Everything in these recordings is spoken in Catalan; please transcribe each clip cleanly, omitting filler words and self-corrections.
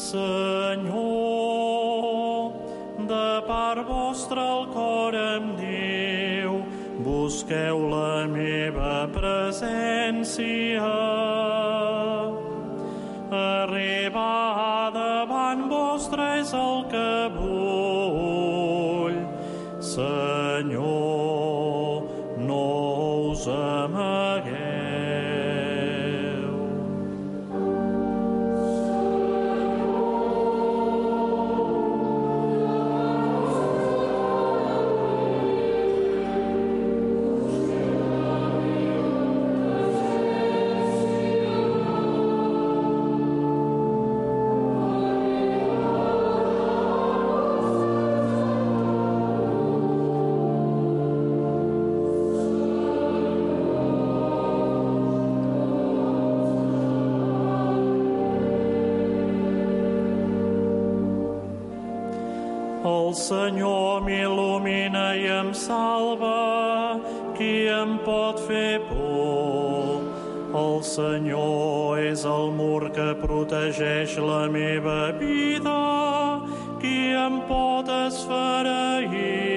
Senyor, de part vostra el cor em diu, busqueu la meva presència. Arribar davant vostre és el que vull. Senyor, no us amagueu. El Senyor m'il·lumina i em salva, qui em pot fer por? El Senyor és el mur que protegeix la meva vida, qui em pot esfereir?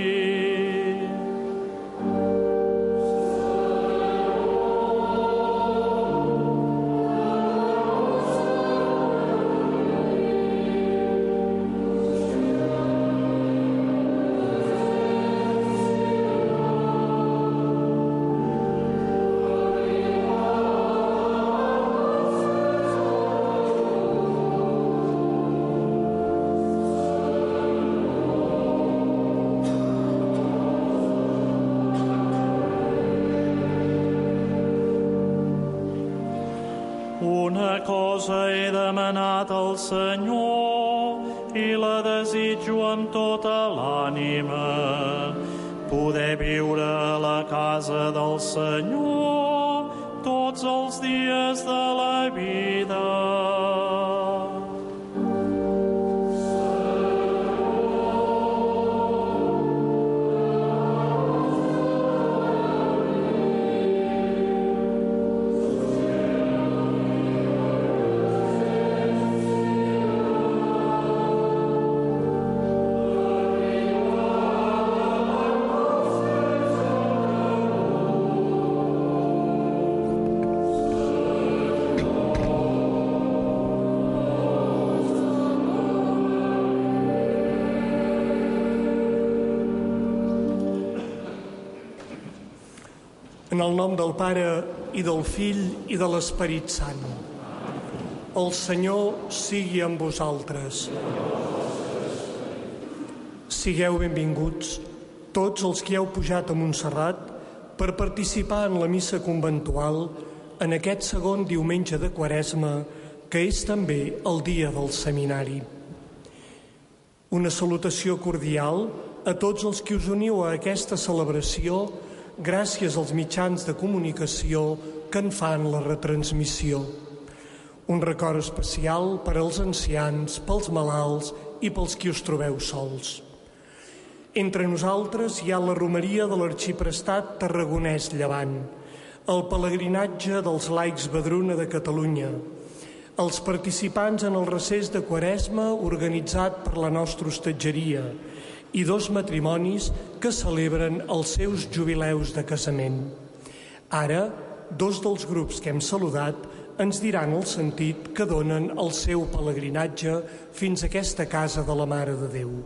Una cosa he demanat al Senyor i la desitjo amb tota l'ànima, poder viure a la casa del Senyor tots els dies de la vida. En el nom del Pare, i del Fill, i de l'Esperit Sant. El Senyor sigui amb vosaltres. Sigueu benvinguts tots els que heu pujat a Montserrat per participar en la missa conventual en aquest segon diumenge de Quaresma, que és també el dia del seminari. Una salutació cordial a tots els que us uniu a aquesta celebració gràcies als mitjans de comunicació que en fan la retransmissió. Un record especial per als ancians, pels malalts i pels qui us trobeu sols. Entre nosaltres hi ha la romeria de l'Arxiprestat Tarragonès Llevant, el pelegrinatge dels laics Vedruna de Catalunya, els participants en el recés de Quaresma organitzat per la nostra hostatgeria i 2 matrimonis que celebren els seus jubileus de casament. Ara, 2 dels grups que hem saludat ens diran el sentit que donen el seu pelegrinatge fins a aquesta casa de la Mare de Déu.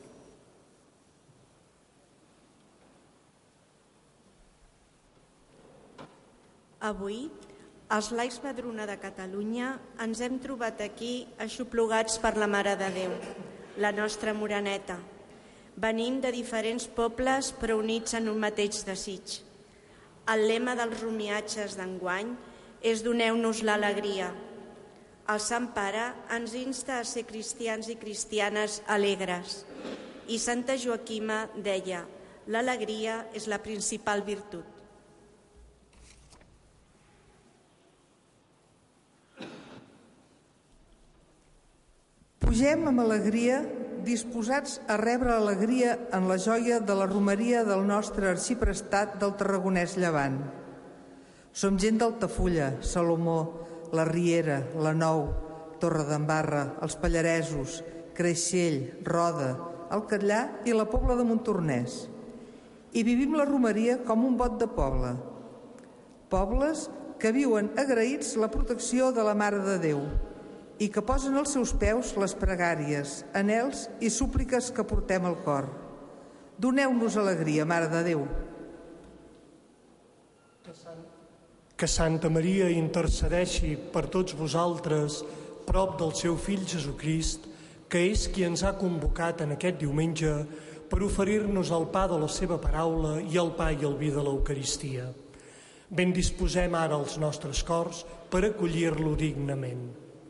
Avui, els laics Vedruna de Catalunya ens hem trobat aquí aixoplugats per la Mare de Déu, la nostra moreneta. Venim de diferents pobles però units en un mateix desig. El lema dels romiatges d'enguany és doneu-nos l'alegria. El Sant Pare ens insta a ser cristians i cristianes alegres. I Santa Joaquima deia, l'alegria és la principal virtut. Pugem amb alegria, disposats a rebre l'alegria en la joia de la romeria del nostre arxiprestat del Tarragonès Llevant. Som gent d'Altafulla, Salomó, la Riera, la Nou, Torredembarra, els Pallaresos, Creixell, Roda, el Catllà i la Pobla de Montornès. I vivim la romeria com un vot de poble. Pobles que viuen agraïts la protecció de la Mare de Déu i que posen als seus peus les pregàries, anhels i súpliques que portem al cor. Doneu-nos alegria, Mare de Déu. Que Santa Maria intercedeixi per tots vosaltres prop del seu fill Jesucrist, que és qui ens ha convocat en aquest diumenge per oferir-nos el pa de la seva paraula i el pa i el vi de l'Eucaristia. Ben disposem ara els nostres cors per acollir-lo dignament.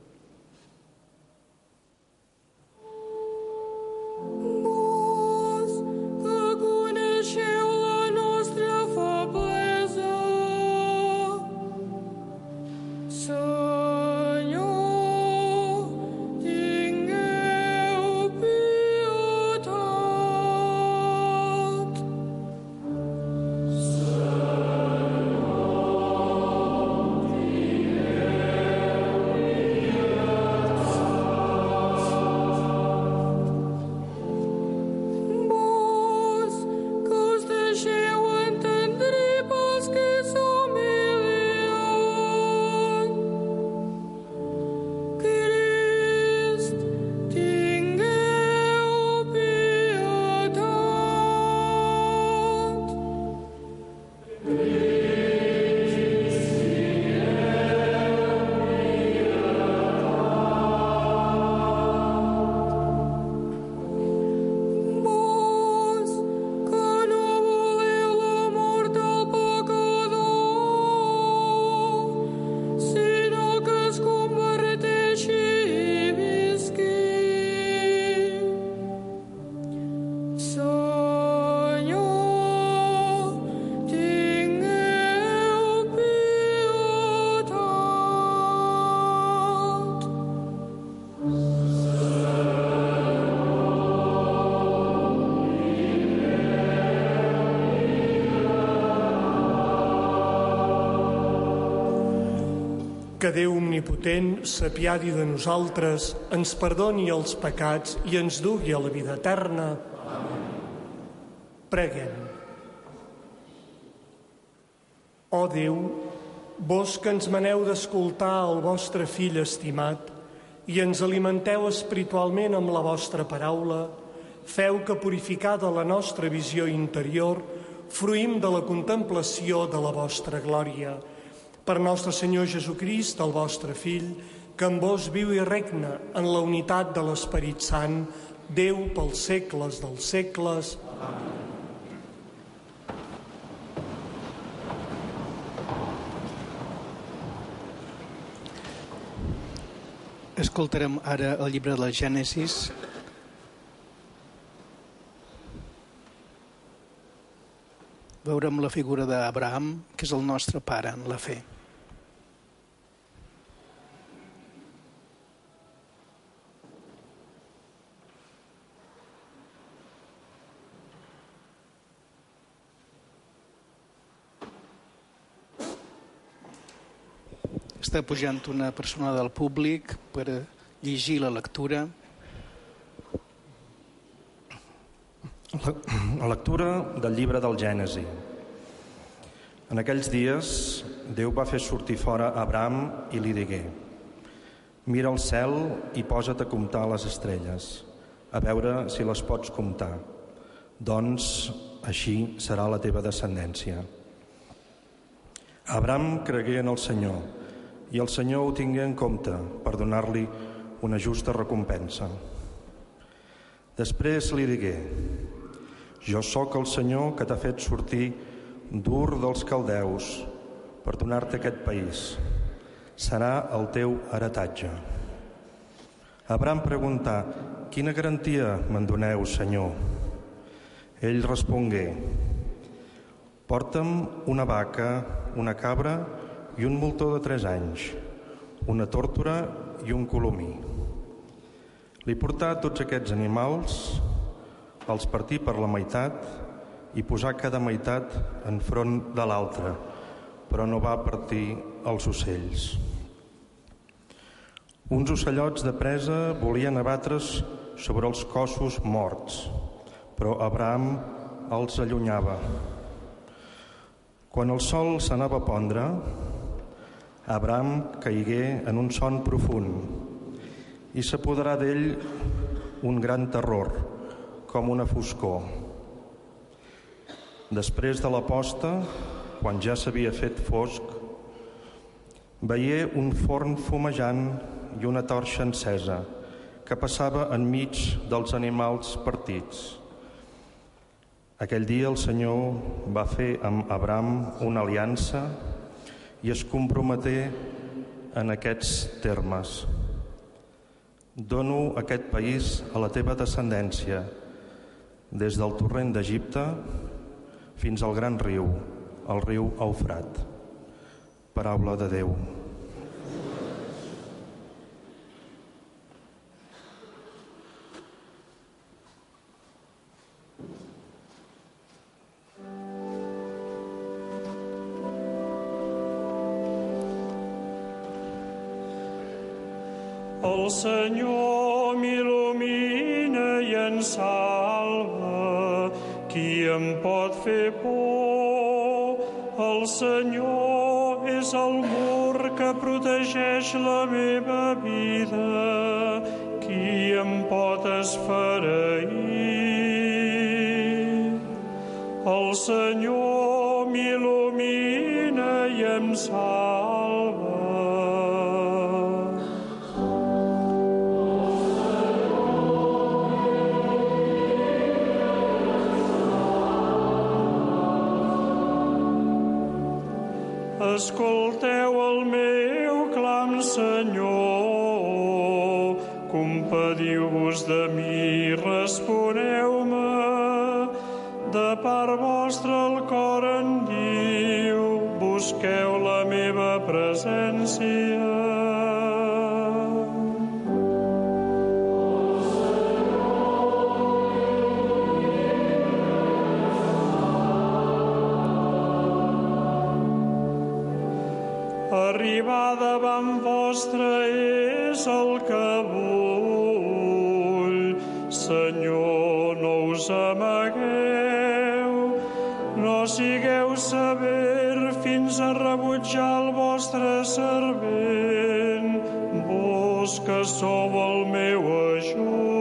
Que Déu omnipotent s'apiadi de nosaltres, ens perdoni els pecats i ens dugui a la vida eterna. Preguem. Ó Déu, vós que ens maneu d'escoltar el vostre Fill estimat i ens alimenteu espiritualment amb la vostra paraula, feu que, purificada la nostra visió interior, fruïm de la contemplació de la vostra glòria. Per nostre Senyor Jesucrist, el vostre Fill, que amb vos viu i regna en la unitat de l'Esperit Sant, Déu pels segles dels segles. Amén. Escoltarem ara el llibre de la Gènesis. Veurem la figura d'Abraham, que és el nostre pare en la fe. Està pujant una persona del públic per llegir la lectura. La lectura del llibre del Gènesi. En aquells dies, Déu va fer sortir fora Abraham i li digué: mira el cel i posa't a comptar les estrelles, a veure si les pots comptar. Doncs així serà la teva descendència. Abraham cregué en el Senyor, i el Senyor ho tingué en compte per donar-li una justa recompensa. Després li digué: jo sóc el Senyor que t'ha fet sortir d'Ur dels Caldeus per donar-te aquest país. Serà el teu heretatge. Abraham preguntà: quina garantia me'n doneu, Senyor? Ell respongué: porta'm una vaca, una cabra i un moltó de 3 anys, una tórtora i un colomí. Li portà tots aquests animals, els partí per la meitat i posà cada meitat enfront de l'altra, però no va partir els ocells. Uns ocellots de presa volien abatre's sobre els cossos morts, però Abraham els allunyava. Quan el sol s'anava a pondre, Abraham caigué en un son profund i s'apoderà d'ell un gran terror, com una foscor. Després de la posta, quan ja s'havia fet fosc, veié un forn fumejant i una torxa encesa que passava enmig dels animals partits. Aquell dia el Senyor va fer amb Abraham una aliança i es comprometé en aquests termes: dono aquest país a la teva descendència, des del torrent d'Egipte fins al gran riu, el riu Eufrat. Paraula de Déu. El Senyor m'il·lumina i em salva. Qui em pot fer por? El Senyor és el mur que protegeix la meva vida. Qui em pot esfereir? El Senyor m'il·lumina i em salva. Escolteu el meu clam, Senyor. Compadiu-vos de mi, responeu-me. De part vostra el cor en diu, busqueu la meva presència. Arribar davant vostre és el que vull. Senyor, no us amagueu, no sigueu sever fins a rebutjar el vostre servent, vos que sou el meu ajut.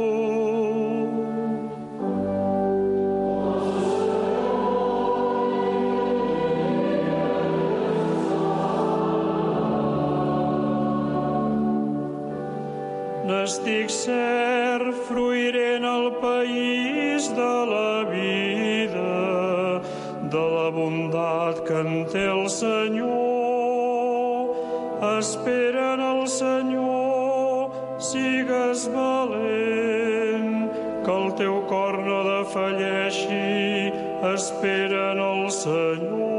N'estic cert, fruiré en el país de la vida, de la bondat que en té el Senyor. Espera en el Senyor, sigues valent, que el teu cor no defalleixi. Espera en el Senyor.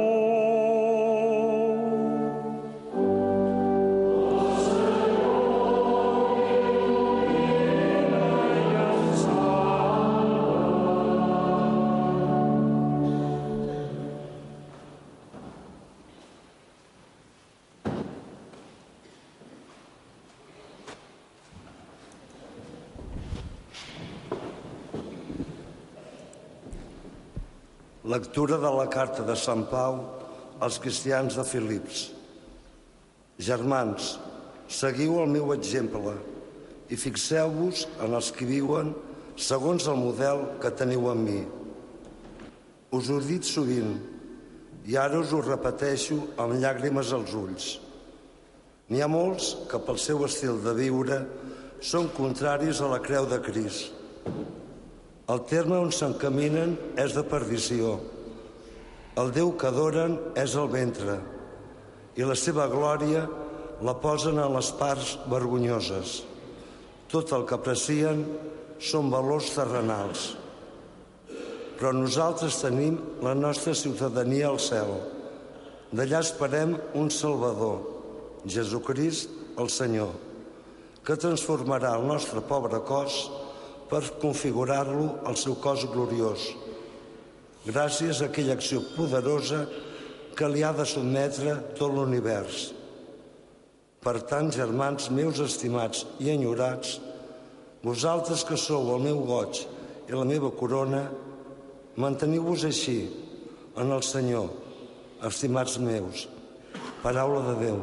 Lectura de la carta de Sant Pau als cristians de Filips. Germans, seguiu el meu exemple i fixeu-vos en els que viuen segons el model que teniu en mi. Us ho he dit sovint i ara us ho repeteixo amb llàgrimes als ulls. N'hi ha molts que pel seu estil de viure són contraris a la creu de Crist. El terme on s'encaminen és de perdició. El Déu que adoren és el ventre i la seva glòria la posen en les parts vergonyoses. Tot el que aprecien són valors terrenals. Però nosaltres tenim la nostra ciutadania al cel. D'allà esperem un Salvador, Jesucrist el Senyor, que transformarà el nostre pobre cos per configurar-lo al seu cos gloriós, gràcies a aquella acció poderosa que li ha de sotmetre tot l'univers. Per tant, germans meus estimats i enyorats, vosaltres que sou el meu goig i la meva corona, manteniu-vos així en el Senyor, estimats meus. Paraula de Déu.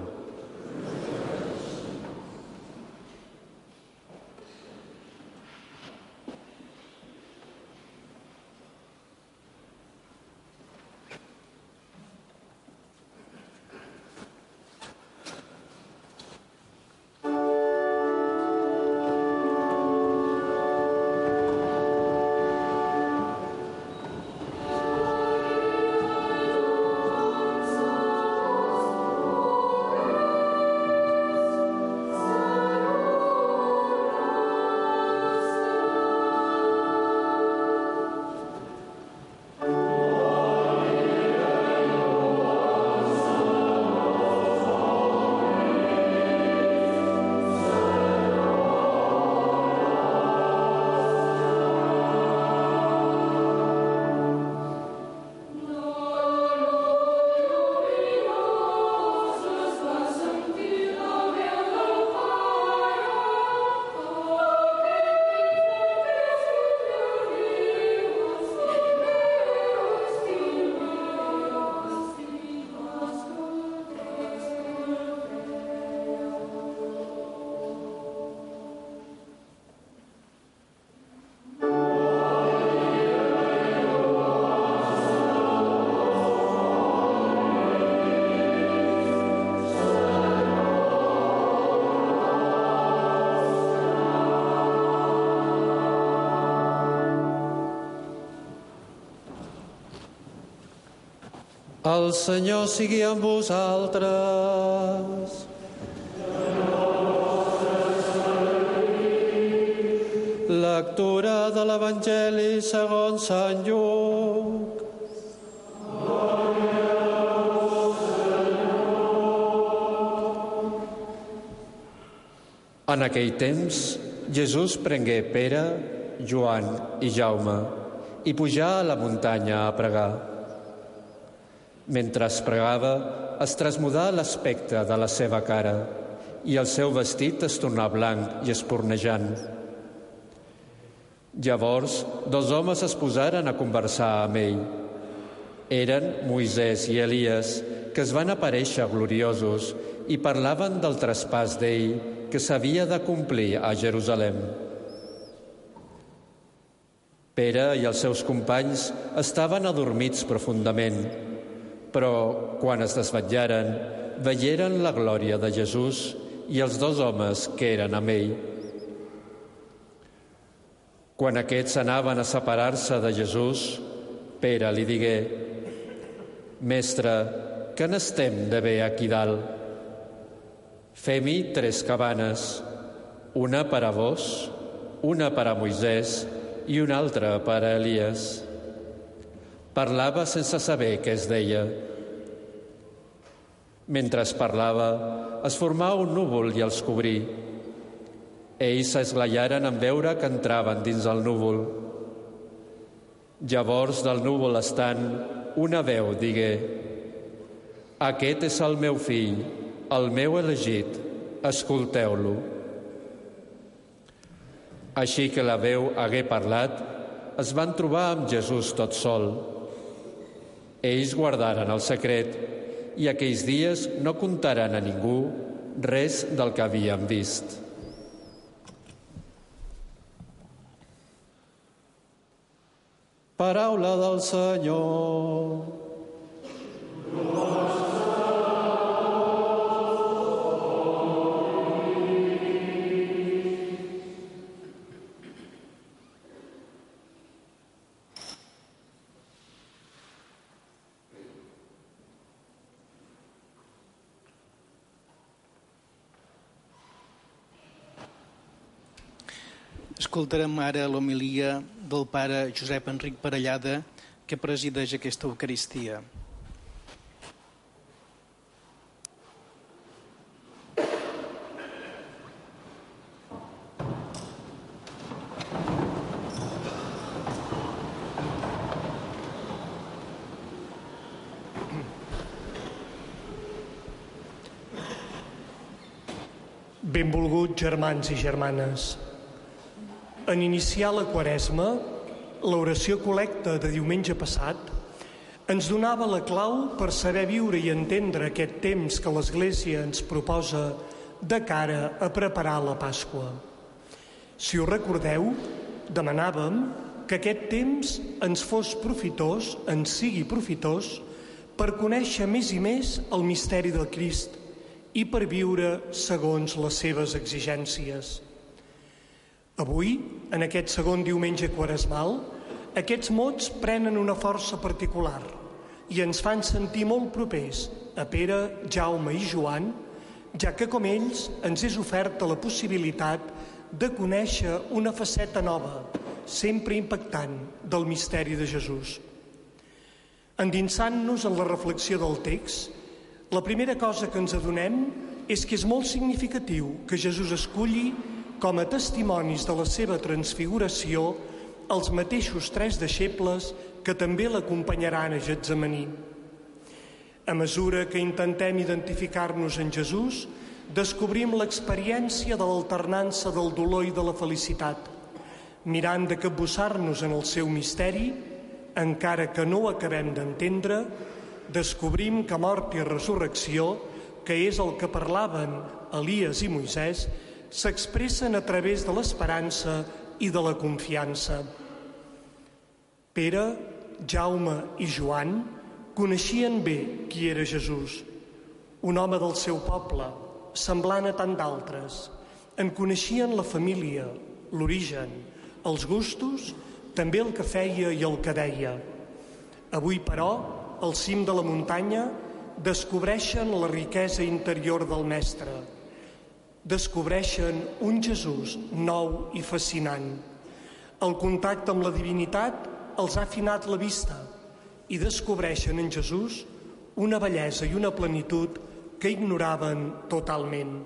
El Senyor sigui amb vosaltres. Lectura de l'Evangeli segons Sant Lluc. En aquell temps, Jesús prengué Pere, Joan i Jaume i pujà a la muntanya a pregar. Mentre pregava, es trasmudà l'aspecte de la seva cara i el seu vestit es tornà blanc i espurnejant. Llavors, dos homes es posaren a conversar amb ell. Eren Moisès i Elies, que es van aparèixer gloriosos i parlaven del traspàs d'ell que s'havia de complir a Jerusalem. Pere i els seus companys estaven adormits profundament, però quan es desvetllaren, veieren la glòria de Jesús i els dos homes que eren amb ell. Quan aquests anaven a separar-se de Jesús, Pere li digué: «Mestre, què n'estem d'haver aquí dalt? Fem-hi 3 cabanes, una per a vos, una per a Moisès i una altra per a Elies». Parlava sense saber què es deia. Mentre parlava, es formà un núvol i els cobrí. Ells s'esglaiaren en veure que entraven dins el núvol. Llavors, del núvol estant, una veu digué: «Aquest és el meu fill, el meu elegit, escolteu-lo». Així que la veu hagué parlat, es van trobar amb Jesús tot sol. Ells guardaren el secret i aquells dies no contaren a ningú res del que havien vist. Paraula del Senyor. Escoltarem ara l'homilia del pare Josep Enric Parellada, que presideix aquesta Eucaristia. Benvolguts germans i germanes. En iniciar la Quaresma, l'oració col·lecta de diumenge passat ens donava la clau per saber viure i entendre aquest temps que l'Església ens proposa de cara a preparar la Pasqua. Si us recordeu, demanàvem que aquest temps ens fos profitós, ens sigui profitós, per conèixer més i més el misteri del Crist i per viure segons les seves exigències. Avui, en aquest segon diumenge quaresmal, aquests mots prenen una força particular i ens fan sentir molt propers a Pere, Jaume i Joan, ja que com ells ens és oferta la possibilitat de conèixer una faceta nova, sempre impactant, del misteri de Jesús. Endinsant-nos en la reflexió del text, la primera cosa que ens adonem és que és molt significatiu que Jesús esculli com a testimonis de la seva transfiguració els mateixos 3 deixebles que també l'acompanyaran a Getsemaní. A mesura que intentem identificar-nos en Jesús, descobrim l'experiència de l'alternança del dolor i de la felicitat, mirant de capbussar-nos en el seu misteri, encara que no ho acabem d'entendre, descobrim que mort i resurrecció, que és el que parlaven Elies i Moisès, s'expressen a través de l'esperança i de la confiança. Pere, Jaume i Joan coneixien bé qui era Jesús, un home del seu poble, semblant a tant d'altres. En coneixien la família, l'origen, els gustos, també el que feia i el que deia. Avui, però, al cim de la muntanya, descobreixen la riquesa interior del Mestre. Descobreixen un Jesús nou i fascinant. El contacte amb la divinitat els ha afinat la vista i descobreixen en Jesús una bellesa i una plenitud que ignoraven totalment.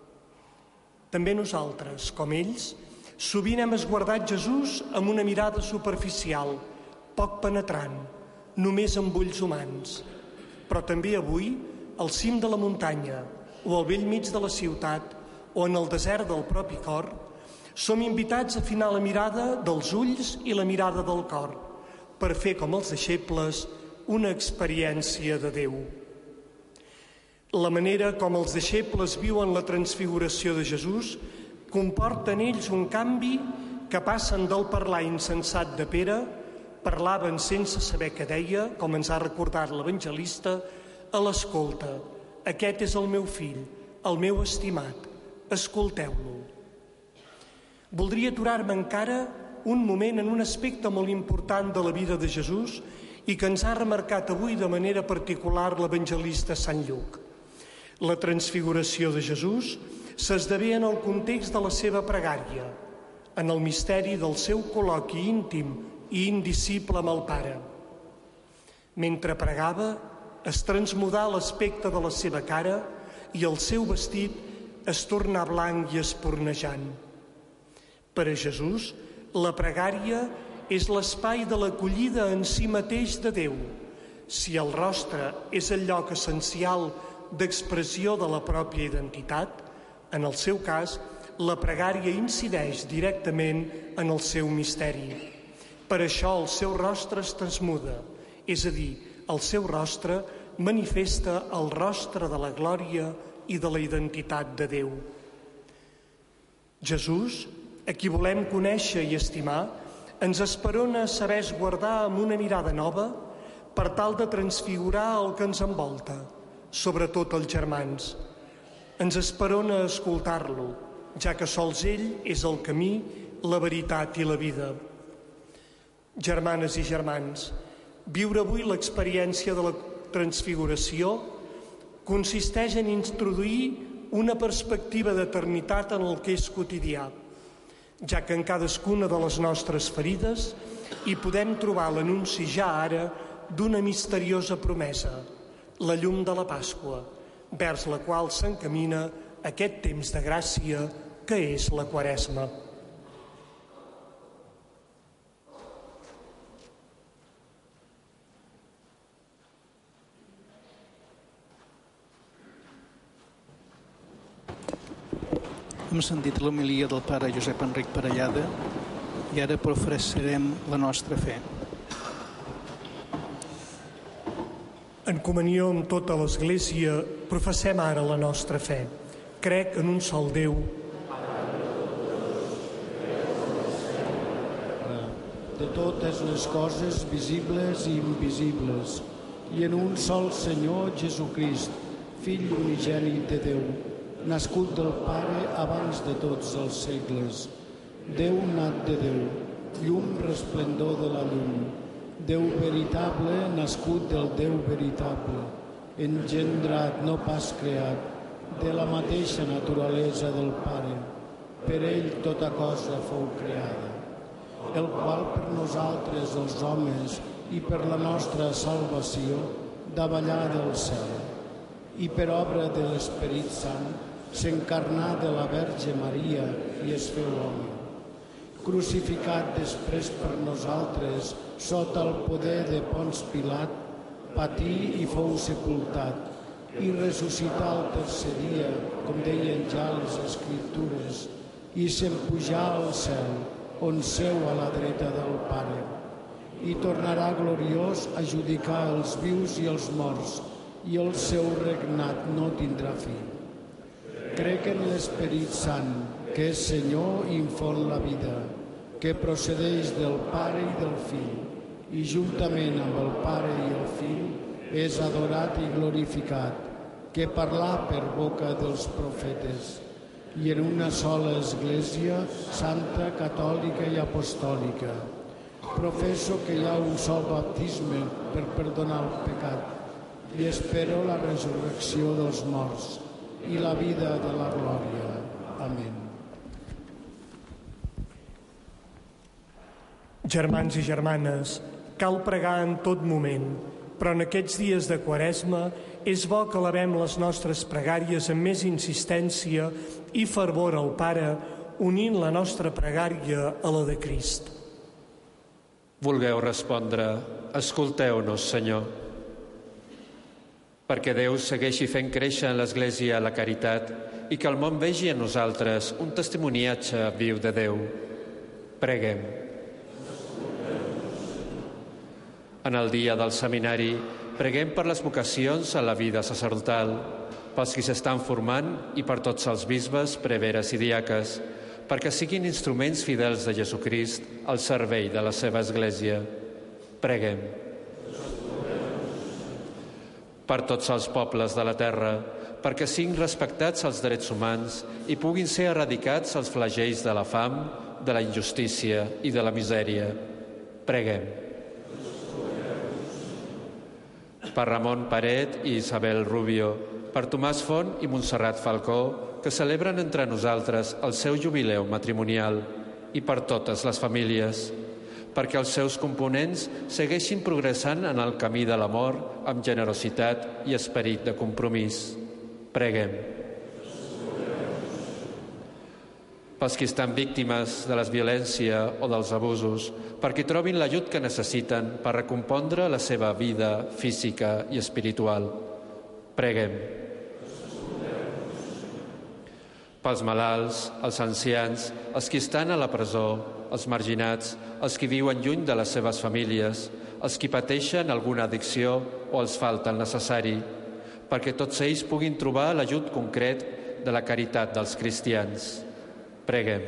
També nosaltres, com ells, sovint hem esguardat Jesús amb una mirada superficial, poc penetrant, només amb ulls humans. Però també avui, al cim de la muntanya o al bell mig de la ciutat o en el desert del propi cor, som invitats a afinar la mirada dels ulls i la mirada del cor per fer, com els deixebles, una experiència de Déu. La manera com els deixebles viuen la transfiguració de Jesús comporta en ells un canvi que passen del parlar insensat de Pere, parlaven sense saber què deia, com ens ha recordat l'evangelista, a l'escolta. Aquest és el meu fill, el meu estimat, escolteu-lo. Voldria aturar-me encara un moment en un aspecte molt important de la vida de Jesús i que ens ha remarcat avui de manera particular l'evangelista Sant Lluc. La transfiguració de Jesús s'esdevé en el context de la seva pregària, en el misteri del seu col·loqui íntim i indicible amb el Pare. Mentre pregava, es transmudà l'aspecte de la seva cara i el seu vestit es tornà blanc i espornejant. Per a Jesús, la pregària és l'espai de l'acollida en si mateix de Déu. Si el rostre és el lloc essencial d'expressió de la pròpia identitat, en el seu cas, la pregària incideix directament en el seu misteri. Per això el seu rostre es transmuda, és a dir, el seu rostre manifesta el rostre de la glòria i de la identitat de Déu. Jesús, a qui volem conèixer i estimar, ens esperona a saber esguardar amb una mirada nova per tal de transfigurar el que ens envolta, sobretot els germans. Ens esperona a escoltar-lo, ja que sols ell és el camí, la veritat i la vida. Germanes i germans, viure avui l'experiència de la transfiguració consisteix en introduir una perspectiva d'eternitat en el que és quotidià, ja que en cadascuna de les nostres ferides hi podem trobar l'anunci ja ara d'una misteriosa promesa, la llum de la Pasqua, vers la qual s'encamina aquest temps de gràcia que és la Quaresma. Hem sentit l'homilia del pare Josep Enric Parellada i ara professarem la nostra fe. En comunió amb tota l'Església, professem ara la nostra fe. Crec en un sol Déu, de totes les coses visibles i invisibles, i en un sol Senyor Jesucrist, Fill unigènit de Déu, nascut del Pare abans de tots els segles, Déu nat de Déu, llum resplendor de la llum, Déu veritable, nascut del Déu veritable, engendrat, no pas creat, de la mateixa naturalesa del Pare. Per ell tota cosa fou creada, el qual per nosaltres els homes i per la nostra salvació davallà del cel, i per obra de l'Esperit Sant s'encarnà de la Verge Maria i es féu home. Crucificat després per nosaltres sota el poder de Ponç Pilat, patí i fou sepultat, i ressuscità el tercer dia, com deien ja les Escriptures, i se'n pujà al cel, on seu a la dreta del Pare, i tornarà gloriós a judicar els vius i els morts, i el seu regnat no tindrà fi. Crec en l'Esperit Sant, que és Senyor i infon la vida, que procedeix del Pare i del Fill, i juntament amb el Pare i el Fill és adorat i glorificat, que parlà per boca dels profetes, i en una sola Església, santa, catòlica i apostòlica. Professo que hi ha un sol baptisme per perdonar el pecat i espero la resurrecció dels morts i la vida de la glòria. Amén. Germans i germanes, cal pregar en tot moment, però en aquests dies de Quaresma és bo que elevem les nostres pregàries amb més insistència i fervor al Pare, unint la nostra pregària a la de Crist. Vulgueu respondre, escolteu-nos, Senyor. Perquè Déu segueixi fent créixer en l'Església la caritat i que el món vegi en nosaltres un testimoniatge viu de Déu. Preguem. En el dia del seminari, preguem per les vocacions a la vida sacerdotal, pels qui s'estan formant i per tots els bisbes, preveres i diaques, perquè siguin instruments fidels de Jesucrist al servei de la seva Església. Preguem. Per tots els pobles de la terra, perquè siguin respectats els drets humans i puguin ser eradicats els flagells de la fam, de la injustícia i de la misèria. Preguem. Per Ramon Paret i Isabel Rubio, per Tomàs Font i Montserrat Falcó, que celebren entre nosaltres el seu jubileu matrimonial, i per totes les famílies, perquè els seus components segueixin progressant en el camí de l'amor amb generositat i esperit de compromís. Preguem. Pels qui estan víctimes de la violència o dels abusos, perquè trobin l'ajut que necessiten per recompondre la seva vida física i espiritual. Preguem. Pels malalts, els ancians, els qui estan a la presó, els marginats, els qui viuen lluny de les seves famílies, els qui pateixen alguna addicció o els falta el necessari, perquè tots ells puguin trobar l'ajut concret de la caritat dels cristians. Preguem.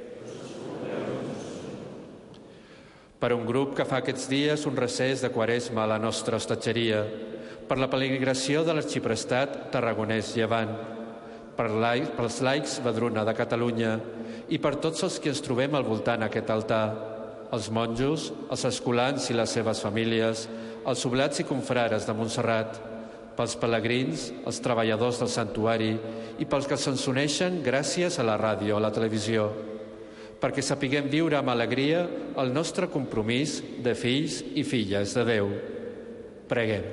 Per un grup que fa aquests dies un recés de Quaresma a la nostra hostatgeria, per la peregrinació de l'Arxiprestat Tarragonès Llevant, pels laics Vedruna de Catalunya i per tots els que ens trobem al voltant d'aquest altar, els monjos, els escolans i les seves famílies, els oblats i confrares de Montserrat, pels pelegrins, els treballadors del santuari i pels que se'ns uneixen gràcies a la ràdio o la televisió, perquè sapiguem viure amb alegria el nostre compromís de fills i filles de Déu. Preguem.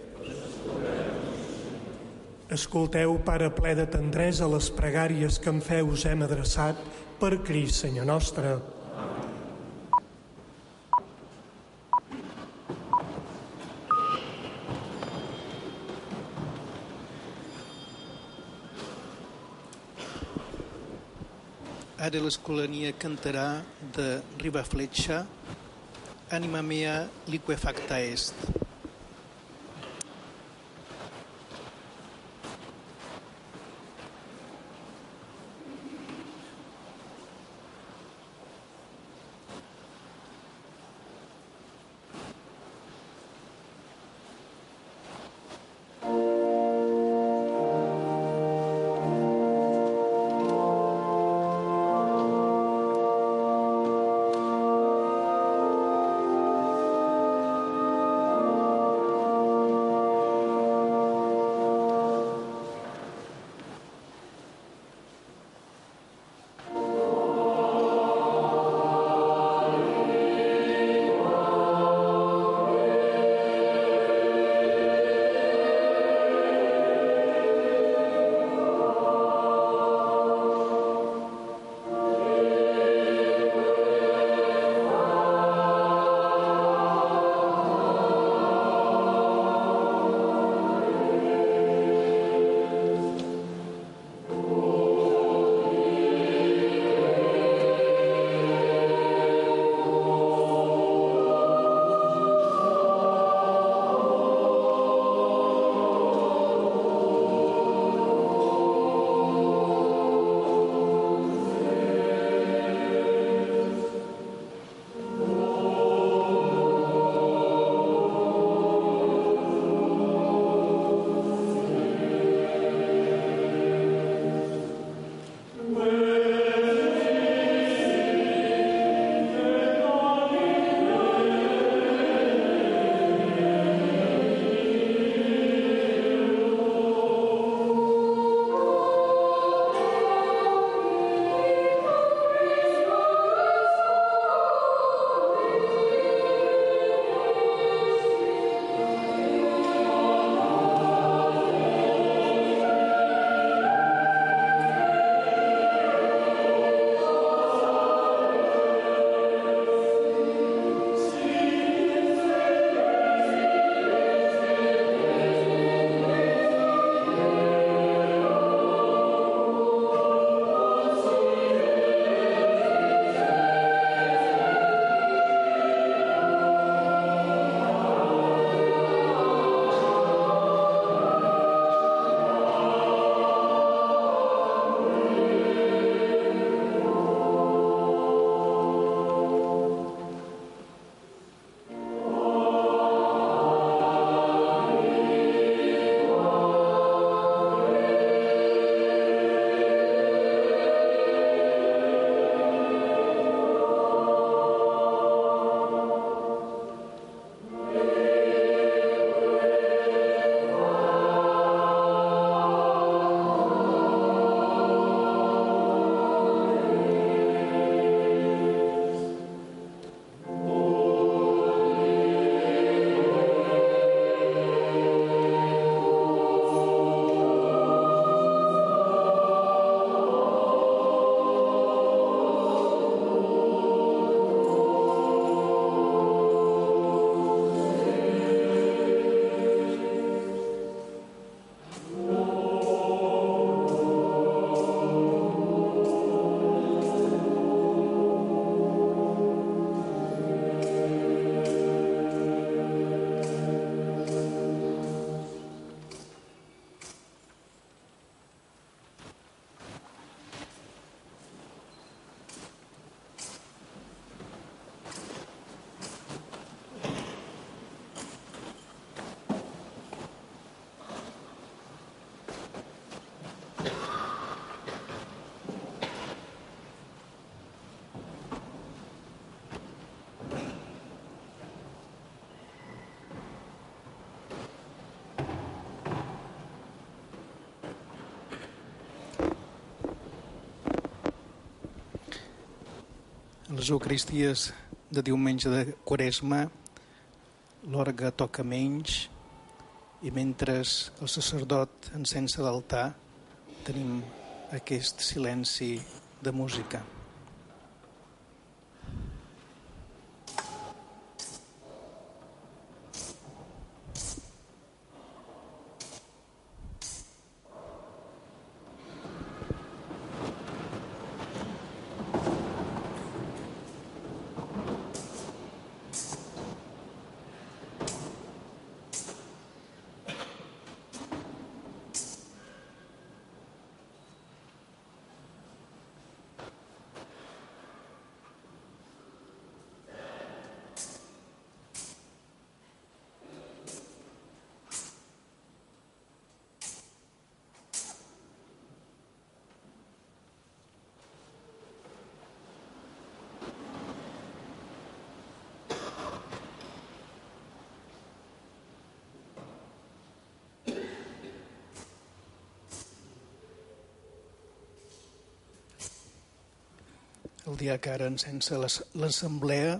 Escolteu, Pare ple de tendresa, les pregàries que amb fe us hem adreçat per Crist, Senyor nostre. Ara l'escolania cantarà de Riba Fletxa, Anima mea liquefacta est. les Eucaristies de diumenge de Quaresma l'orgue toca menys i mentre el sacerdot encensa l'altar tenim aquest silenci de música. el dia que ara encensa l'assemblea.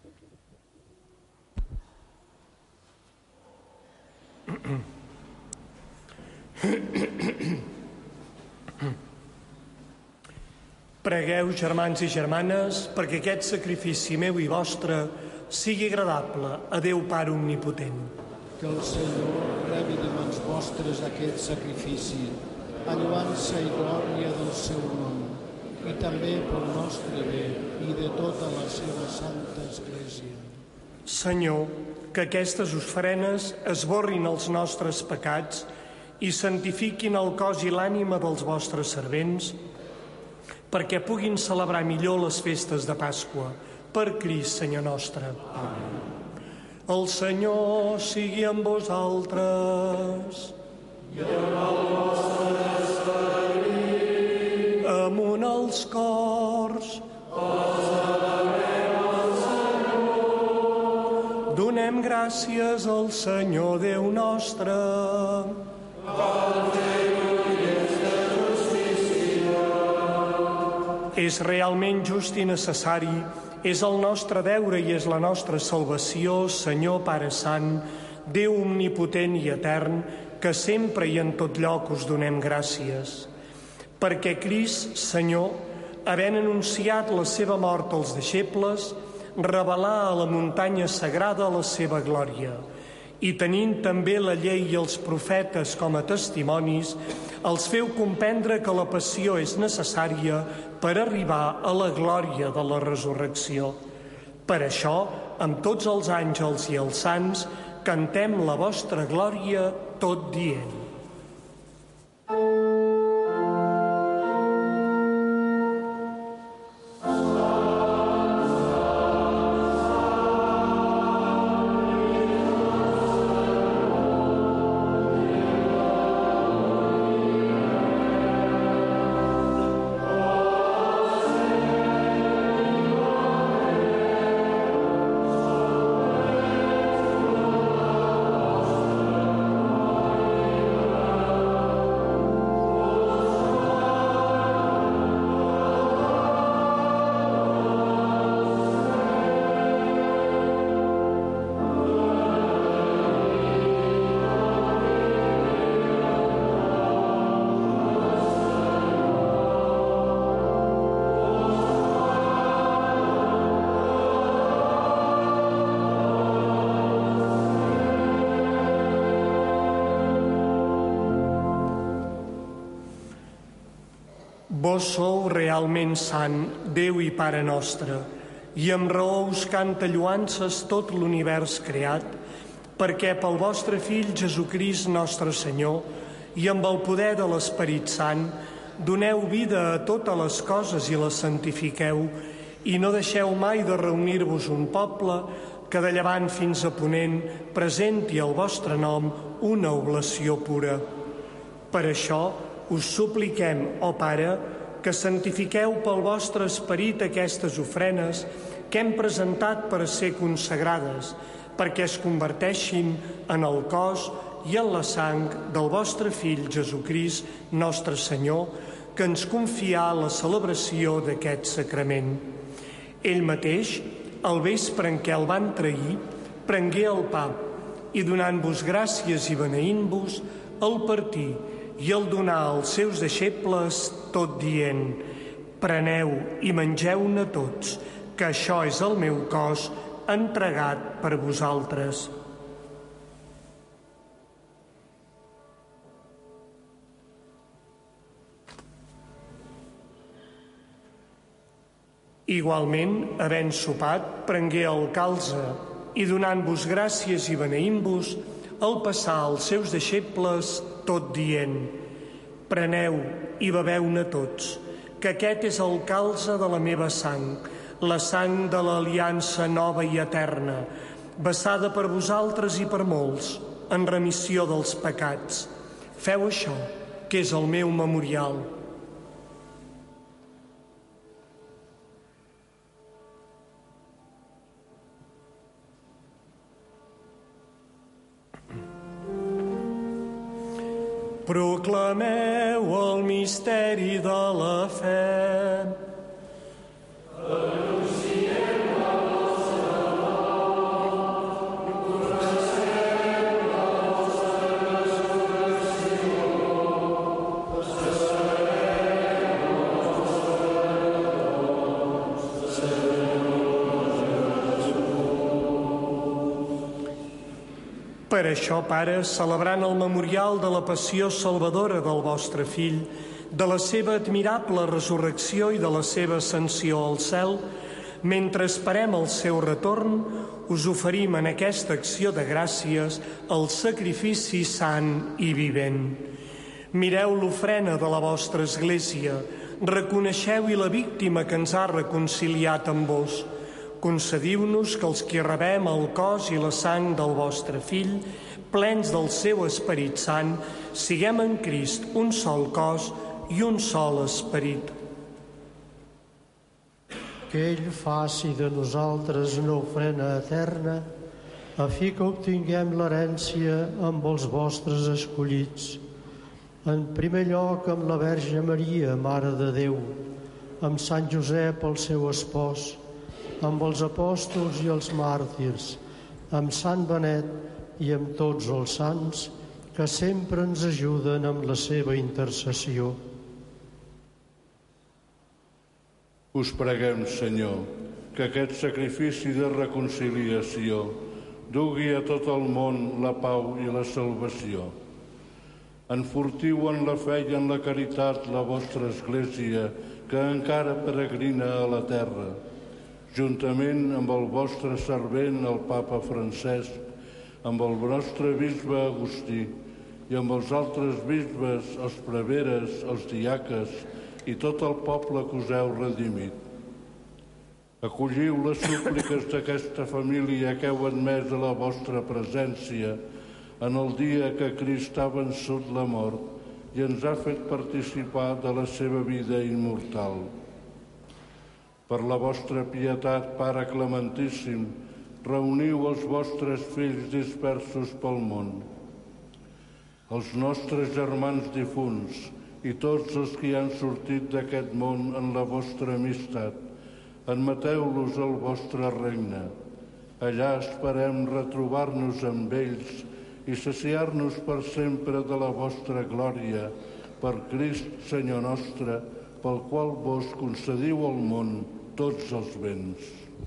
Pregueu, germans i germanes, perquè aquest sacrifici meu i vostre sigui agradable a Déu Pare Omnipotent. Que el Senyor rebi de mans vostres aquest sacrifici, a lloança i glòria del seu nom, i també pel nostre bé i de tota la seva santa Església. Senyor, que aquestes ofrenes esborrin els nostres pecats i santifiquin el cos i l'ànima dels vostres servents, perquè puguin celebrar millor les festes de Pasqua. Per Crist, Senyor nostre. Amén. El Senyor sigui amb vosaltres. I amb el vostre esperit. Amunt els cors. Celebrem el Senyor. Donem gràcies al Senyor Déu nostre. És realment just i necessari, és el nostre deure i és la nostra salvació, Senyor Pare Sant, Déu omnipotent i etern, que sempre i en tot lloc us donem gràcies. Perquè Crist, Senyor, havent anunciat la seva mort als deixebles, revelà a la muntanya sagrada la seva glòria, i tenint també la llei i els profetes com a testimonis, els feu comprendre que la passió és necessària per arribar a la glòria de la resurrecció. Per això, amb tots els àngels i els sants, cantem la vostra glòria tot dient. Vos sou realment sant, Déu i Pare nostre, i amb raó us canta lloances tot l'univers creat, perquè pel vostre Fill Jesucrist nostre Senyor i amb el poder de l'Esperit Sant doneu vida a totes les coses i les santifiqueu, i no deixeu mai de reunir-vos un poble que de llevant fins a ponent presenti al vostre nom una oblació pura. Per això us supliquem, ó Pare, que santifiqueu pel vostre esperit aquestes ofrenes que hem presentat per a ser consagrades, perquè es converteixin en el cos i en la sang del vostre Fill Jesucrist, nostre Senyor, que ens confià la celebració d'aquest sacrament. Ell mateix, al vespre en què el van trair, prengué el pa i donant-vos gràcies i beneint-vos, el partí i el donar als seus deixebles, tot dient: preneu i mengeu-ne tots, que això és el meu cos entregat per vosaltres. Igualment, havent sopat, prengué el calze i donant-vos gràcies i beneint-vos, el passà als seus deixebles, tot dient: preneu i beveu-ne tots, que aquest és el calze de la meva sang, la sang de l'aliança nova i eterna, vessada per vosaltres i per molts, en remissió dels pecats. Feu això, que és el meu memorial. Proclameu el misteri de la fe. Per això, Pare, celebrant el memorial de la passió salvadora del vostre Fill, de la seva admirable resurrecció i de la seva ascensió al cel, mentre esperem el seu retorn, us oferim en aquesta acció de gràcies el sacrifici sant i vivent. Mireu l'ofrena de la vostra Església, reconeixeu-hi la víctima que ens ha reconciliat amb vos. Concediu-nos que els que rebem el cos i la sang del vostre Fill, plens del seu Esperit Sant, siguem en Crist un sol cos i un sol esperit. Que ell faci de nosaltres una ofrena eterna, a fi que obtinguem l'herència amb els vostres escollits. En primer lloc amb la Verge Maria, Mare de Déu, amb Sant Josep, el seu espòs, amb els apòstols i els màrtirs, amb Sant Benet i amb tots els sants que sempre ens ajuden amb la seva intercessió. Us preguem, Senyor, que aquest sacrifici de reconciliació dugui a tot el món la pau i la salvació. Enfortiu en la fe i en la caritat la vostra Església, que encara peregrina a la terra, juntament amb el vostre servent, el Papa Francesc, amb el nostre bisbe Agustí i amb els altres bisbes, els preveres, els diaques i tot el poble que us heu redimit. Acolliu les súpliques d'aquesta família que heu admès a la vostra presència en el dia que Crist ha vençut la mort i ens ha fet participar de la seva vida immortal. Per la vostra pietat, Pare Clementíssim, reuniu els vostres fills dispersos pel món, els nostres germans difunts i tots els que han sortit d'aquest món en la vostra amistat. Admeteu-los al vostre regne. Allà esperem retrobar-nos amb ells i saciar-nos per sempre de la vostra glòria, per Crist, Senyor nostre, pel qual vos concediu al món tots els béns.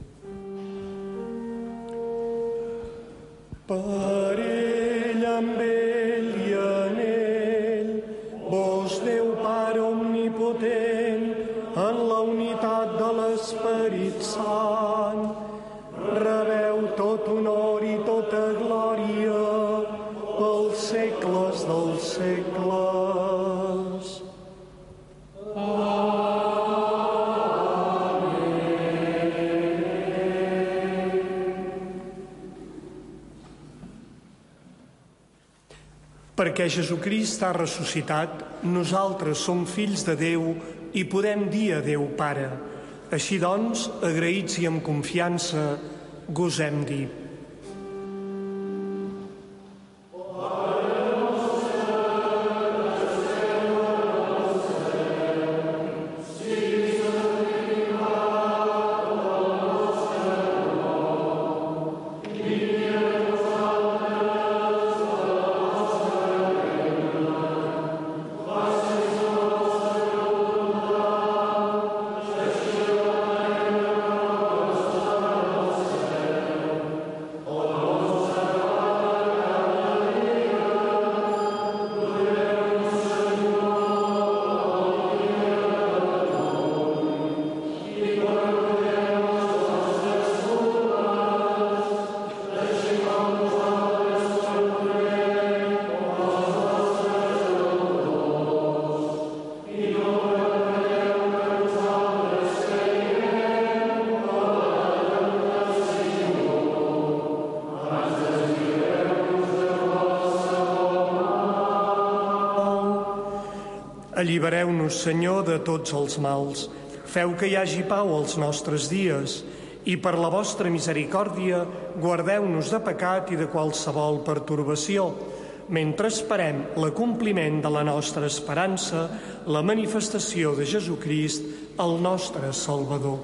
Per ell, amb ell i en ell, vos, Déu Pare omnipotent, en la unitat de l'Esperit Sant, rebeu tot honor i tota glòria pels segles dels segles. Perquè Jesucrist ha ressuscitat, nosaltres som fills de Déu i podem dir a Déu Pare. Així doncs, agraïts i amb confiança, gosem dir: Allibereu-nos, Senyor, de tots els mals. Feu que hi hagi pau als nostres dies i per la vostra misericòrdia guardeu-nos de pecat i de qualsevol pertorbació, mentre esperem l'acompliment de la nostra esperança, la manifestació de Jesucrist, el nostre Salvador.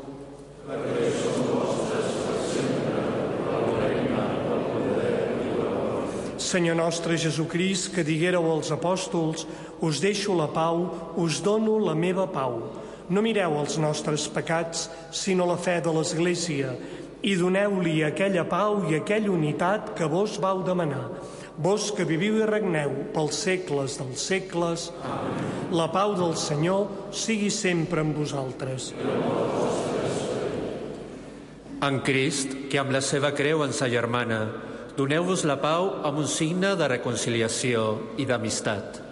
Senyor nostre Jesucrist, que diguéreu als apòstols: us deixo la pau, us dono la meva pau. No mireu els nostres pecats, sinó la fe de l'Església, i doneu-li aquella pau i aquella unitat que vos vau demanar. vós que viviu i regneu pels segles dels segles. La pau del Senyor sigui sempre amb vosaltres. En Crist, que amb la seva creu ens agermana, doneu-vos la pau amb un signe de reconciliació i d'amistat.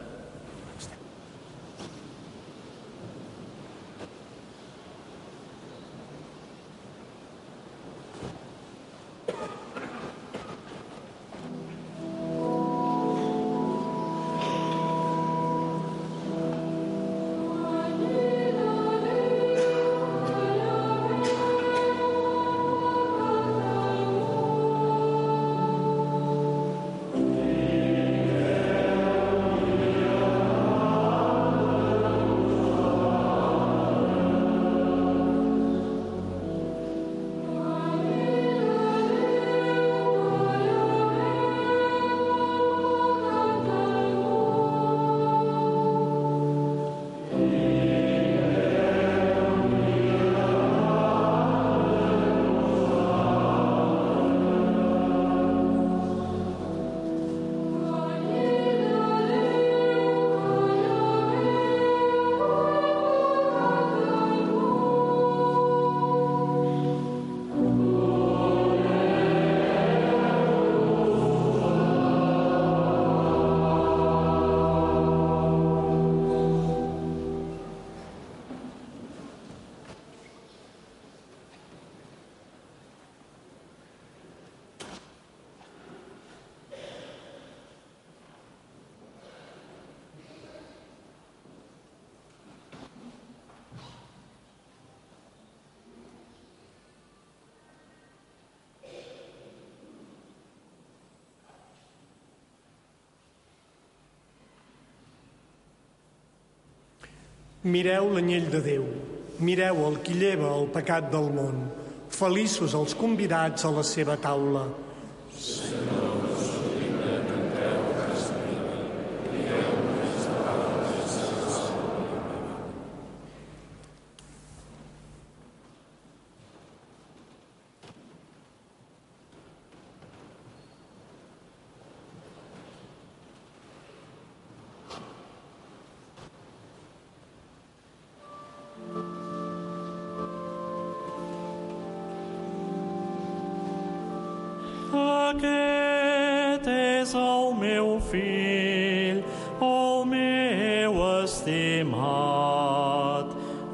Mireu l'anyell de Déu, mireu el qui lleva el pecat del món. Feliços els convidats a la seva taula. Aquest és el meu fill, el meu estimat,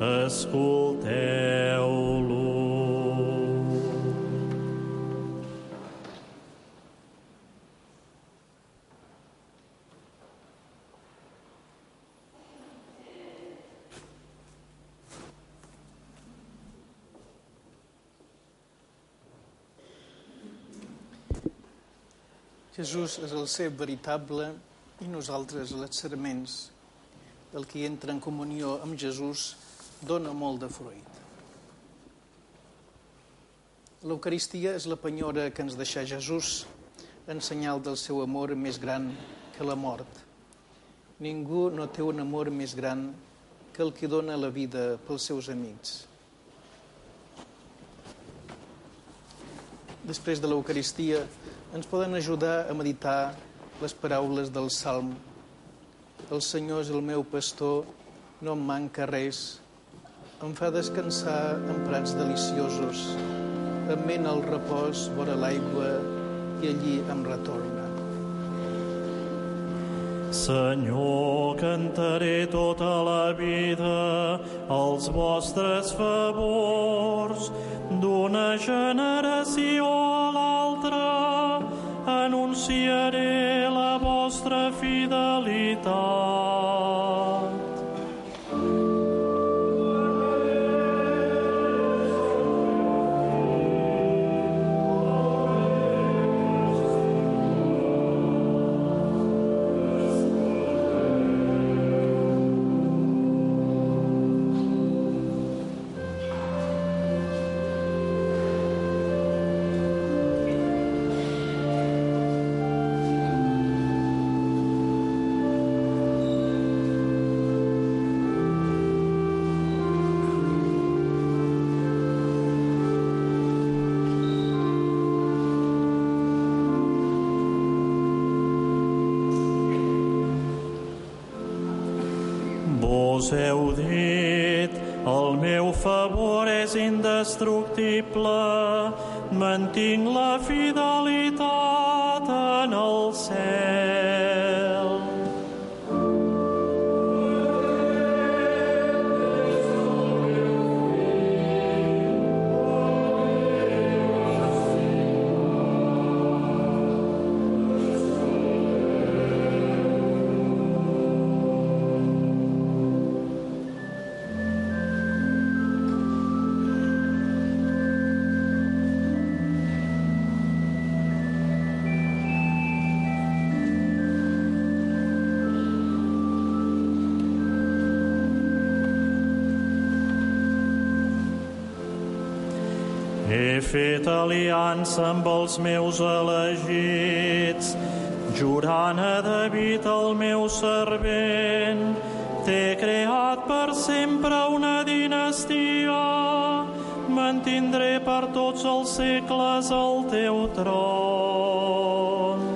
escolteu-lo. Jesús és el ser veritable i nosaltres els serments. El qui entra en comunió amb Jesús dona molt de fruit. L'Eucaristia és la penyora que ens deixà Jesús en senyal del seu amor més gran que la mort. Ningú no té un amor més gran que el que dona la vida pels seus amics. Després de l'Eucaristia, ens poden ajudar a meditar les paraules del Salm. El Senyor és el meu pastor, no em manca res. Em fa descansar en prats deliciosos. Em mena al repòs vora l'aigua i allí em retorna. Senyor, cantaré tota la vida els vostres favors. D'una generació a l'altra anunciaré la vostra fidelitat. us heu dit, el meu favor és indestructible, mantinc la fidelitat en el cel. He fet aliança amb els meus elegits, jurant a David el meu servent. T'he creat per sempre una dinastia, mantindré per tots els segles el teu tron.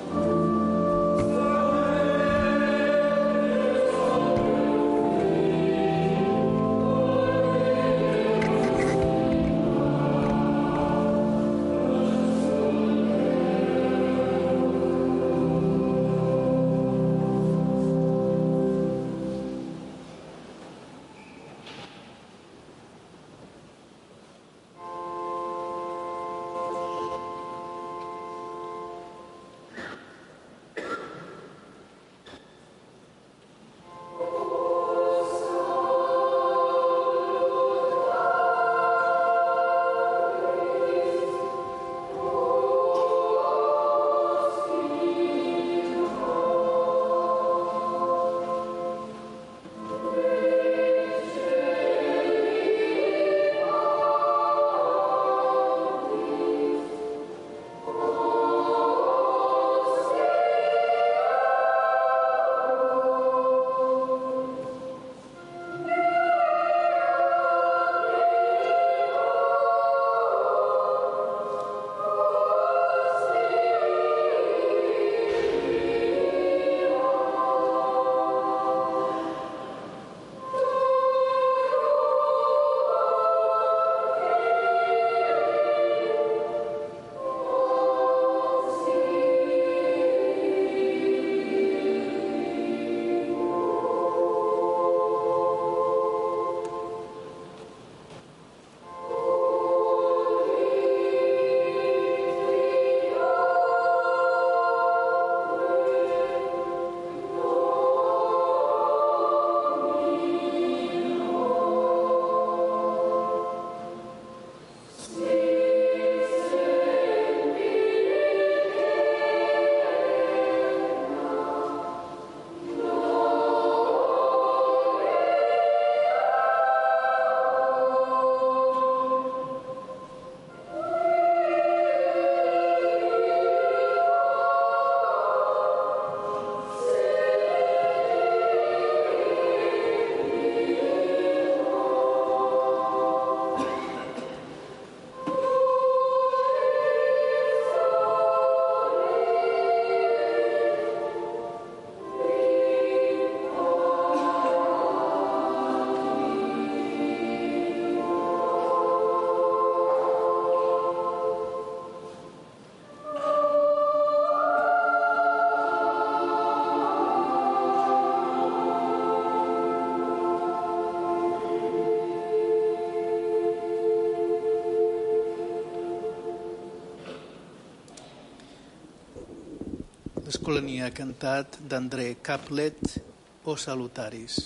L'Escolania ha cantat d'André Caplet, O Salutaris.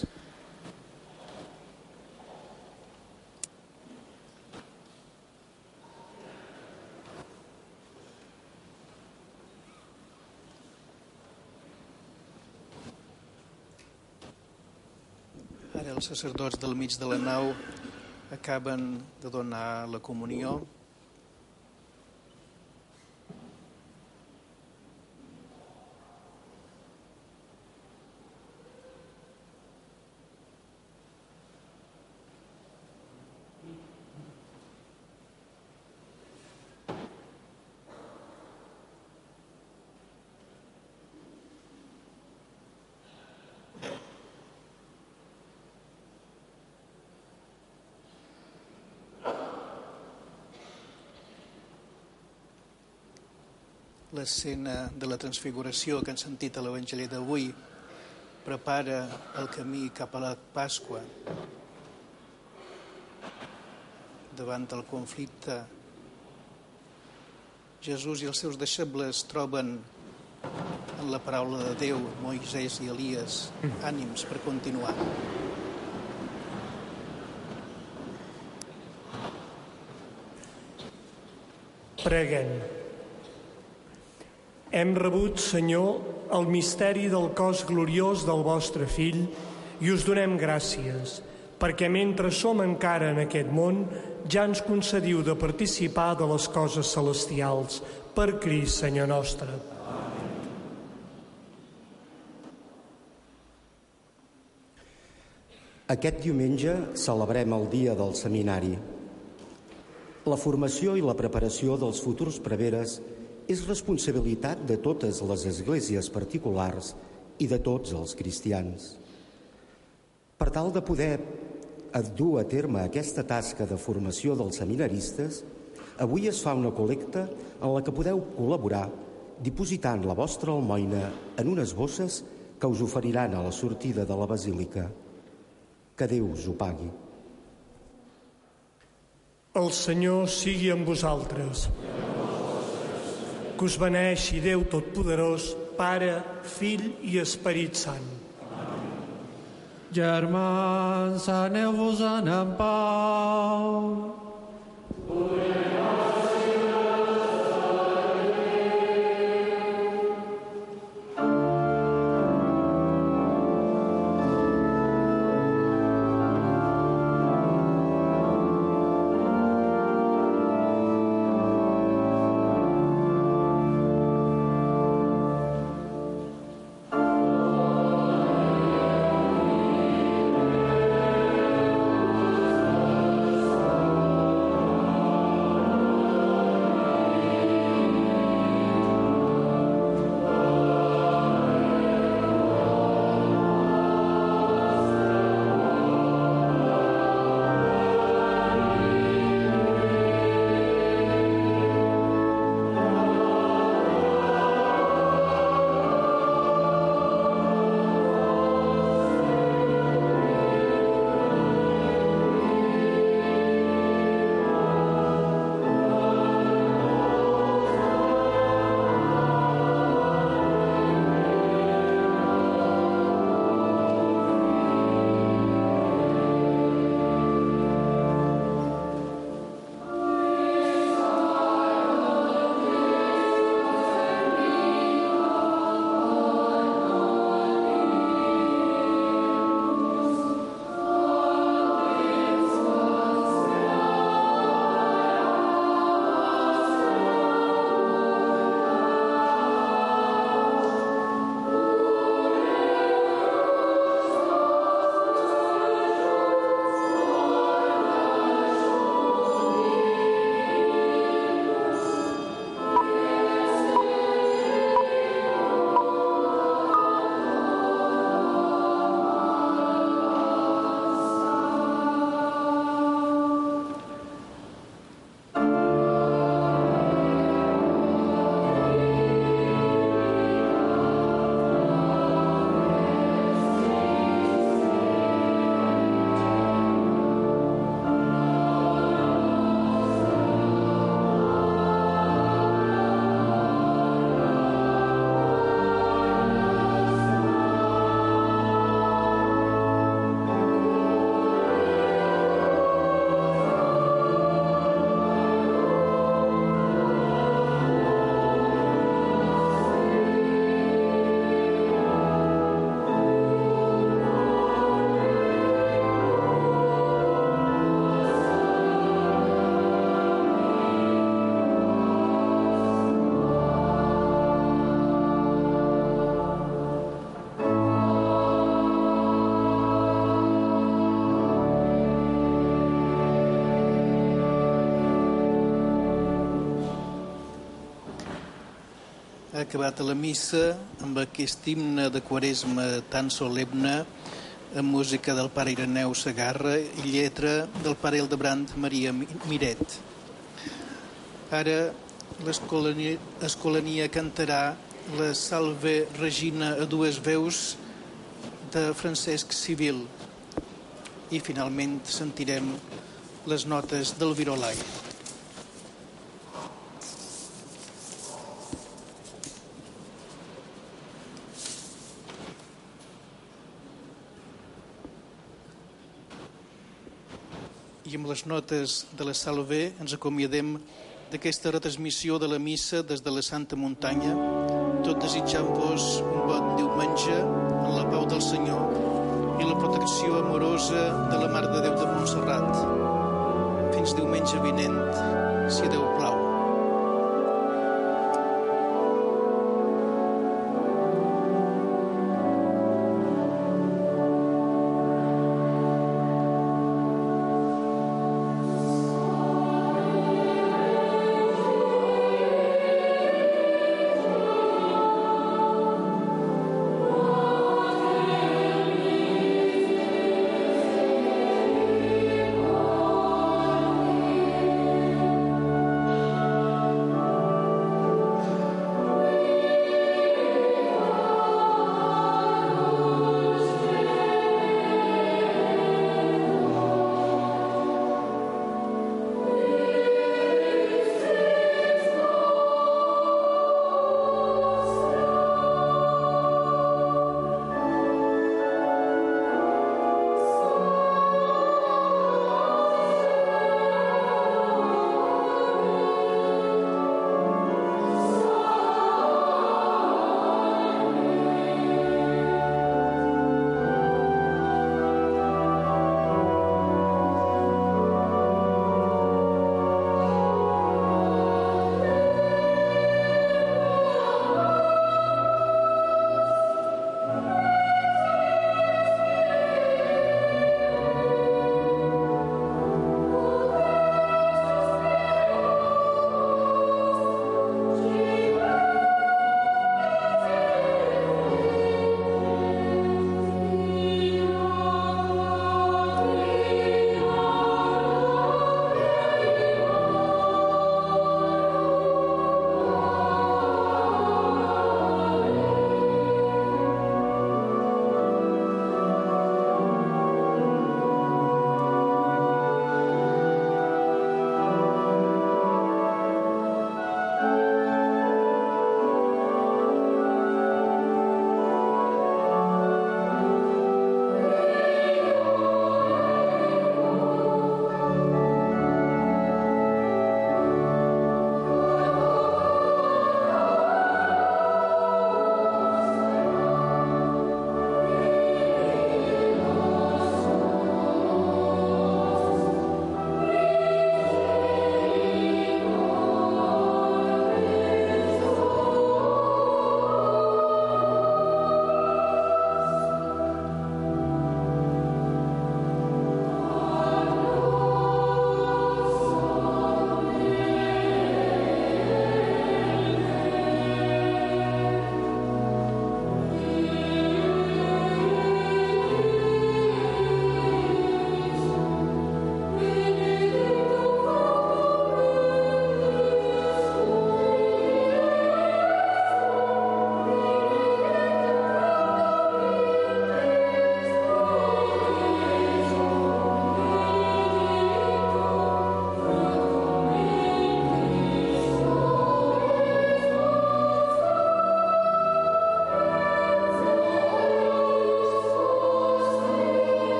Ara els sacerdots del mig de la nau acaben de donar la comunió. l'escena de la transfiguració que hem sentit a l'Evangeli d'avui prepara el camí cap a la Pasqua. Davant del conflicte, Jesús i els seus deixebles troben en la paraula de Déu, Moisès i Elies, ànims per continuar. Preguem. Hem rebut, Senyor, el misteri del cos gloriós del vostre Fill i us donem gràcies, perquè mentre som encara en aquest món ja ens concediu de participar de les coses celestials. Per Crist, Senyor nostre. Aquest diumenge celebrem el dia del seminari. La formació i la preparació dels futurs preveres és responsabilitat de totes les esglésies particulars i de tots els cristians. Per tal de poder dur a terme aquesta tasca de formació dels seminaristes, avui es fa una col·lecta en la que podeu col·laborar dipositant la vostra almoina en unes bosses que us oferiran a la sortida de la basílica. Que Déu us ho pagui. El Senyor sigui amb vosaltres. Que us beneeixi Déu Totpoderós, Pare, Fill i Esperit Sant. Germans, aneu-vos-en en pau. Ha acabat la missa amb aquest himne de Quaresma tan solemne, amb música del pare Ireneu Segarra i lletra del pare Hildebrand Maria Miret. Ara l'escolania cantarà la Salve Regina a dues veus de Francesc Civil i finalment sentirem les notes del Virolai. I amb les notes de la Salve ens acomiadem d'aquesta retransmissió de la missa des de la Santa Muntanya, tot desitjant-vos un bon diumenge en la pau del Senyor i la protecció amorosa de la Mare de Déu de Montserrat. Fins diumenge vinent, si Déu plau.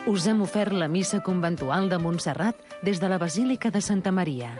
Us hem ofert la missa conventual de Montserrat des de la Basílica de Santa Maria.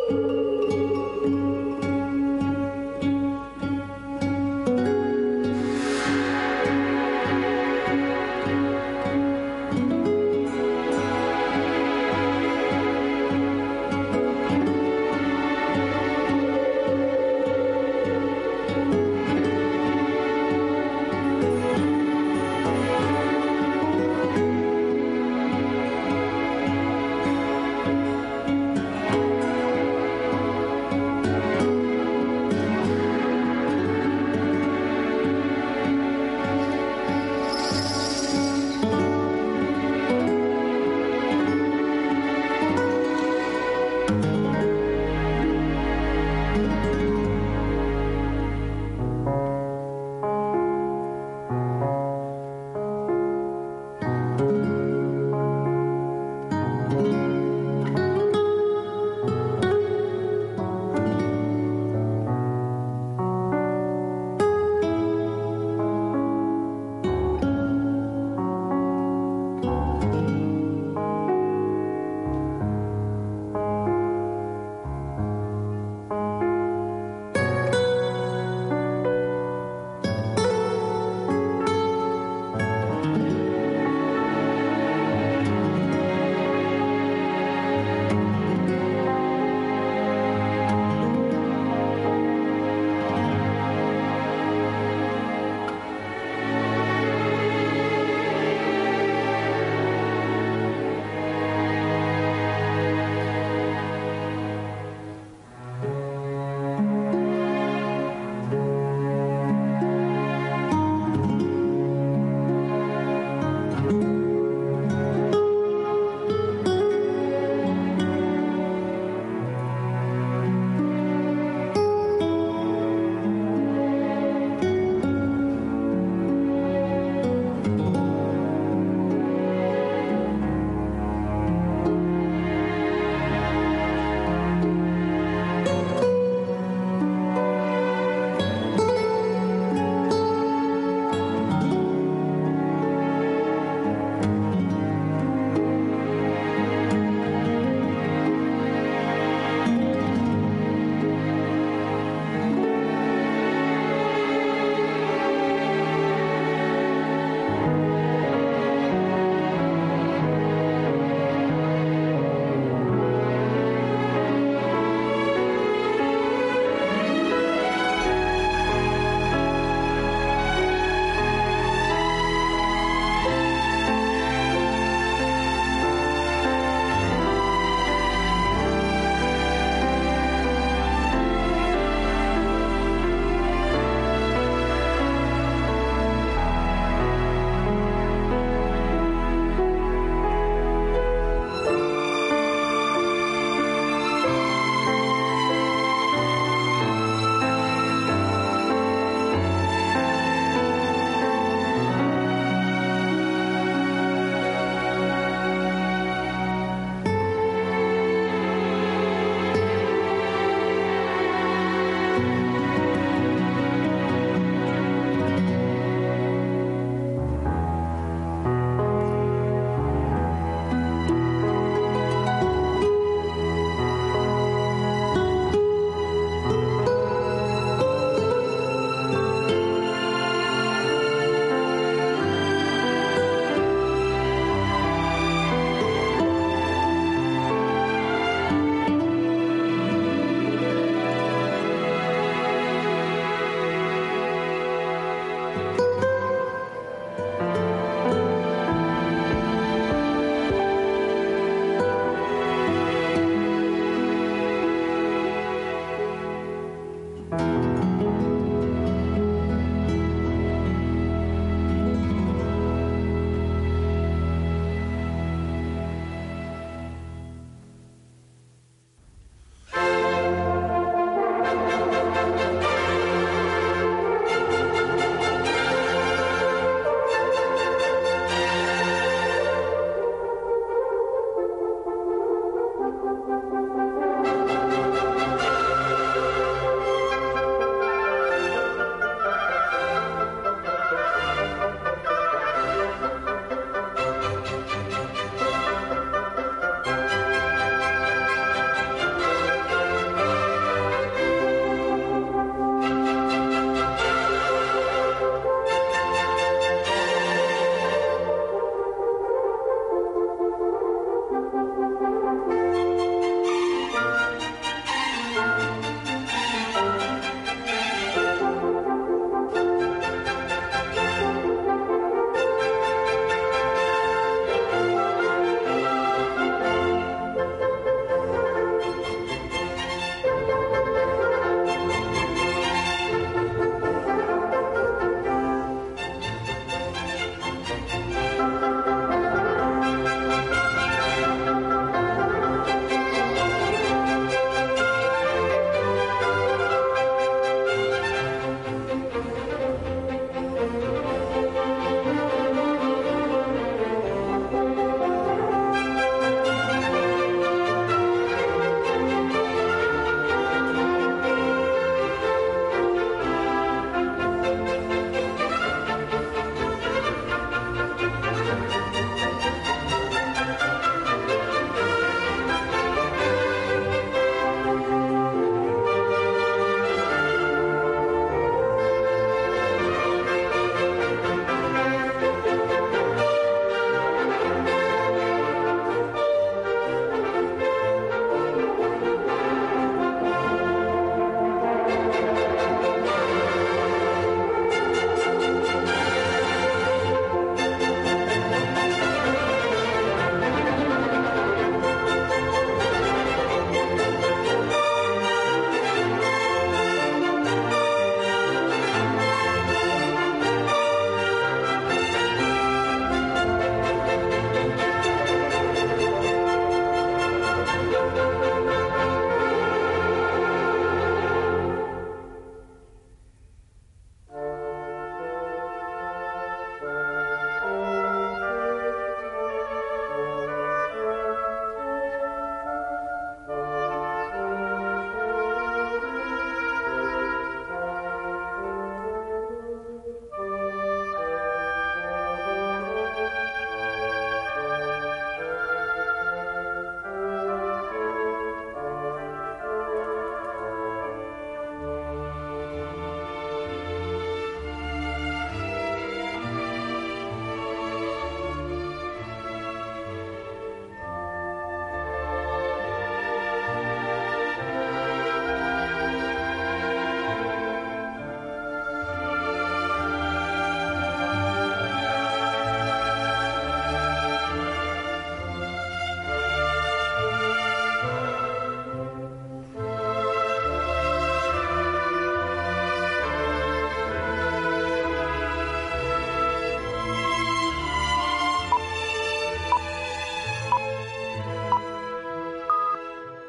Thank you.